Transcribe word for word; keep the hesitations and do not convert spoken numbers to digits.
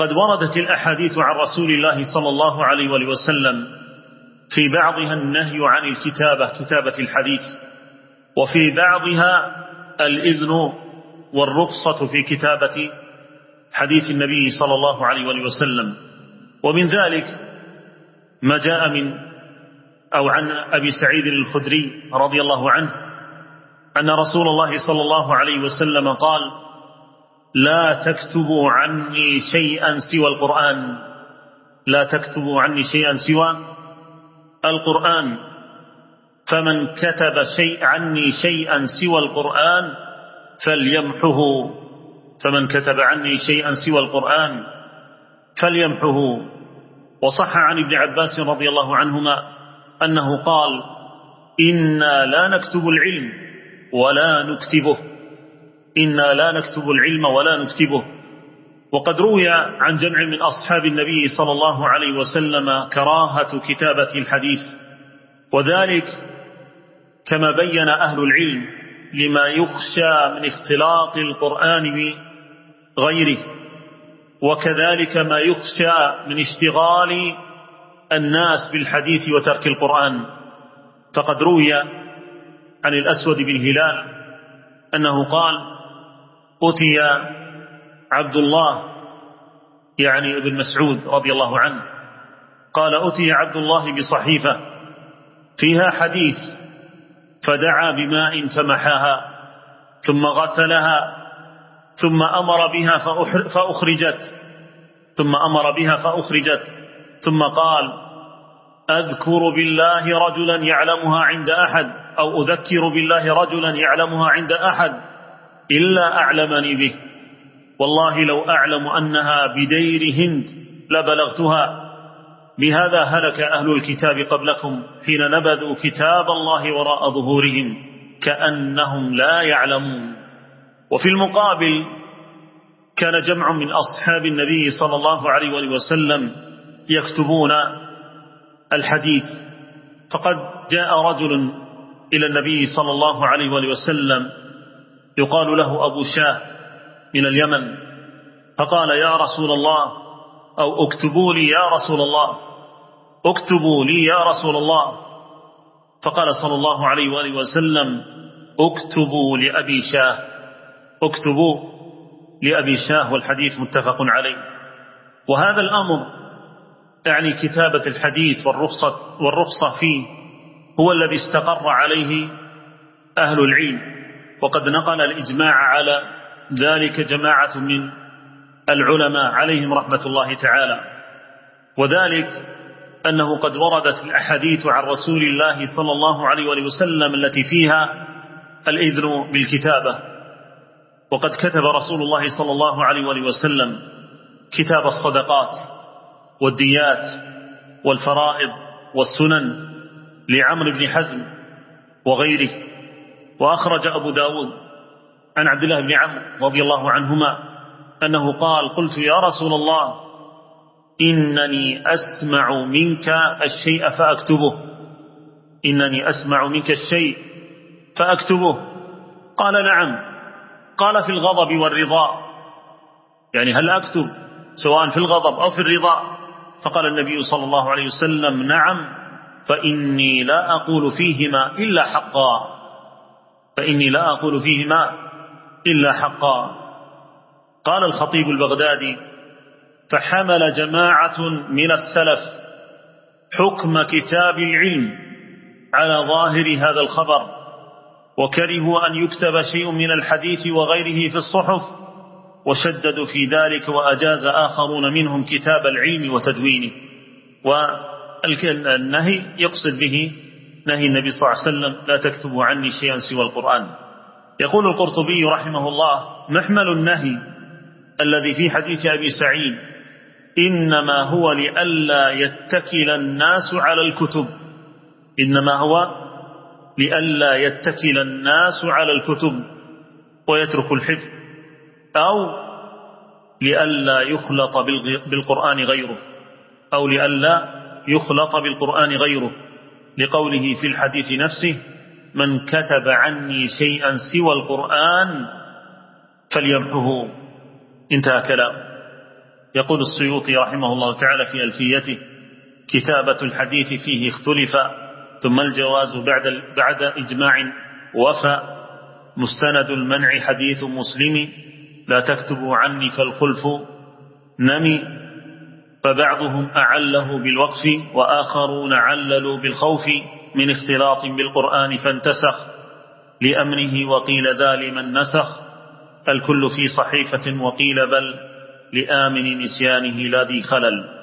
وقد وردت الأحاديث عن رسول الله صلى الله عليه وآله وسلم في بعضها النهي عن الكتابة كتابة الحديث، وفي بعضها الإذن والرخصة في كتابة حديث النبي صلى الله عليه وآله وسلم. ومن ذلك ما جاء من أو عن أبي سعيد الخدري رضي الله عنه أن رسول الله صلى الله عليه وسلم قال: لا تكتبوا عني شيئا سوى القرآن، لا تكتبوا عني شيئا سوى القرآن، فمن كتب شيء عني شيئا سوى القرآن فليمحه، فمن كتب عني شيئا سوى القرآن فليمحه. وصح عن ابن عباس رضي الله عنهما أنه قال: إنا لا نكتب العلم ولا نكتبه، إنا لا نكتب العلم ولا نكتبه. وقد روي عن جمع من أصحاب النبي صلى الله عليه وسلم كراهة كتابة الحديث، وذلك كما بين أهل العلم لما يخشى من اختلاط القرآن بغيره، وكذلك ما يخشى من اشتغال الناس بالحديث وترك القرآن. فقد روي عن الأسود بن هلال أنه قال: أتي عبد الله يعني ابن مسعود رضي الله عنه قال: أتي عبد الله بصحيفة فيها حديث فدعا بماء فمحاها ثم غسلها ثم أمر بها فأخرجت ثم أمر بها فأخرجت ثم قال: أذكر بالله رجلا يعلمها عند أحد أو أذكر بالله رجلا يعلمها عند أحد إلا أعلمني به، والله لو أعلم أنها بدير هند لبلغتها. بهذا هلك أهل الكتاب قبلكم حين نبذوا كتاب الله وراء ظهورهم كأنهم لا يعلمون. وفي المقابل كان جمع من أصحاب النبي صلى الله عليه وآله وسلم يكتبون الحديث. فقد جاء رجل إلى النبي صلى الله عليه وآله وسلم يقال له أبو شاه من اليمن، فقال: يا رسول الله، أو اكتبوا لي يا رسول الله، اكتبوا لي يا رسول الله. فقال صلى الله عليه وآله وسلم: اكتبوا لأبي شاه، اكتبوا لأبي شاه. والحديث متفق عليه. وهذا الأمر يعني كتابة الحديث والرخصة, والرخصة فيه هو الذي استقر عليه أهل العلم، وقد نقل الإجماع على ذلك جماعة من العلماء عليهم رحمة الله تعالى. وذلك أنه قد وردت الأحاديث عن رسول الله صلى الله عليه وآله وسلم التي فيها الإذن بالكتابة. وقد كتب رسول الله صلى الله عليه وآله وسلم كتاب الصدقات والديات والفرائض والسنن لعمرو بن حزم وغيره. وأخرج أبو داود عن عبد الله بن عمرو رضي الله عنهما أنه قال: قلت يا رسول الله، إنني أسمع منك الشيء فأكتبه، إنني أسمع منك الشيء فأكتبه. قال: نعم. قال: في الغضب والرضا، يعني هل أكتب سواء في الغضب أو في الرضا؟ فقال النبي صلى الله عليه وسلم: نعم، فإني لا أقول فيهما إلا حقا، فإني لا أقول فيهما إلا حقا. قال الخطيب البغدادي: فحمل جماعة من السلف حكم كتاب العلم على ظاهر هذا الخبر، وكرهوا أن يكتب شيء من الحديث وغيره في الصحف، وشددوا في ذلك، وأجاز آخرون منهم كتاب العلم وتدوينه. والنهي يقصد به نهي النبي صلى الله عليه وسلم: لا تكتبوا عني شيئا سوى القرآن. يقول القرطبي رحمه الله: محمل النهي الذي في حديث أبي سعيد إنما هو لئلا يتكل الناس على الكتب، إنما هو لئلا يتكل الناس على الكتب ويترك الحفظ، أو لئلا يخلط بالقرآن غيره، أو لئلا يخلط بالقرآن غيره، لقوله في الحديث نفسه: من كتب عني شيئا سوى القرآن فليمحه. انتهى كلام. يقول السيوطي رحمه الله تعالى في ألفيته: كتابة الحديث فيه اختلف، ثم الجواز بعد بعد إجماع وفى، مستند المنع حديث مسلم، لا تكتبوا عني فالخلف نمي. فبعضهم أعله بالوقف، وآخرون عللوا بالخوف، من اختلاط بالقرآن فانتسخ لأمره، وقيل ذا لمن نسخ، الكل في صحيفة، وقيل بل لآمن نسيانه لا ذي خلل.